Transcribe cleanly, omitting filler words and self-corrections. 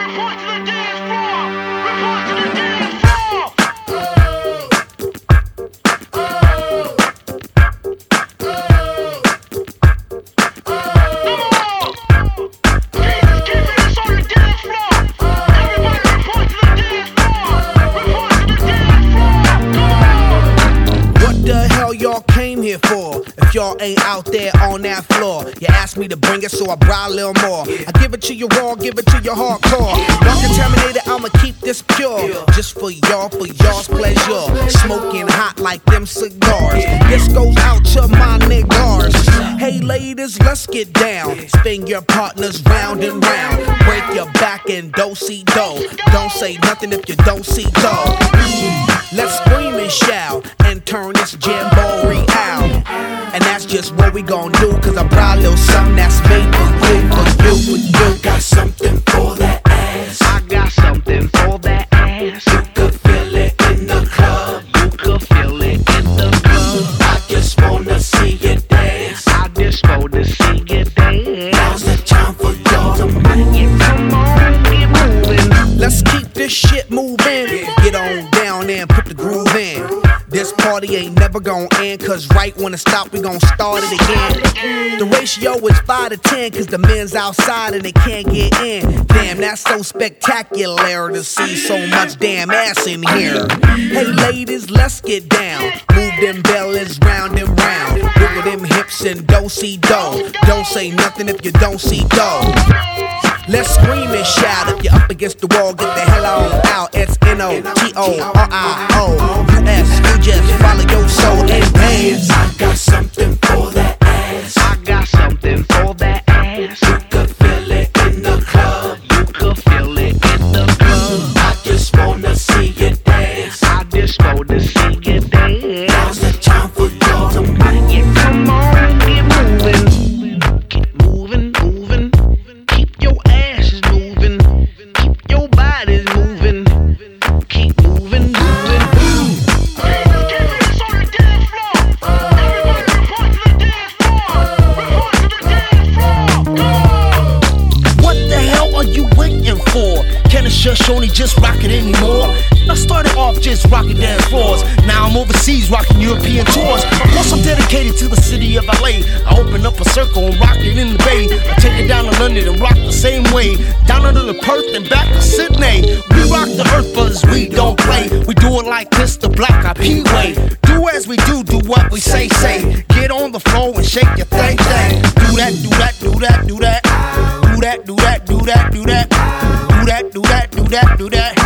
Y'all came here for? If y'all ain't out there on that floor, you asked me to bring it, so I brought a little more. I give it to you raw, give it to you hardcore. Not contaminated, I'ma keep this pure. Just for y'all's pleasure. Smoking hot like them cigars. This goes out to my niggas. Hey ladies, let's get down. Spin your partners round and round. Break your back and do-si-do. Don't say nothing if you don't see dough. Let's scream and shout and turn this jamboree out. And that's just what we gon' do, cause I brought a little something that's made for you, for you, for you. Got something for that ass. I got something for that ass. You could feel it in the club. You could feel it in the club. I just wanna see you dance. I just wanna see you dance. Now's the time for y'all to move. Come on, get moving. Let's keep this shit moving. Get on down and put the groove in. This party ain't never gon' end, cause right when it stop, we gon' start it again. The ratio is 5 to 10, cause the men's outside and they can't get in. Damn, that's so spectacular to see so much damn ass in here. Hey ladies, let's get down. Move them bellies round and round. Wiggle them hips and do-si-do. Don't say nothing if you don't see dough. Let's scream and shout. If you're up against the wall, get the hell on out. It's N-O-T-O-R-I-O-U-S. You just follow your soul and dance. I got something for that ass. I got something for that ass. You could feel it in the club. You could feel it in the club. I just wanna see you dance. I just wanna see you dance. Now's the time for y'all to move. Come on, get moving. Keep moving, moving. Keep your asses moving. Keep your bodies moving. Keep moving, moving. What the hell are you waiting for? Can a shush only just rock it anymore? I started off just rocking dance floors. Now I'm overseas rocking European tours. Of course I'm dedicated to the city of LA. I open up a circle and rock it in the Bay. I take it down to London and rock the same way. Down under the Perth and back to Sydney. We rock the earth buzzers, we don't play. We do it like this, the Black Eyed Peas way. Do as we do what we say. Get on the floor and shake your thing. Do that, do that, do that, do that. Do that, do that, do that, do that. Do that, do that, do that, do that.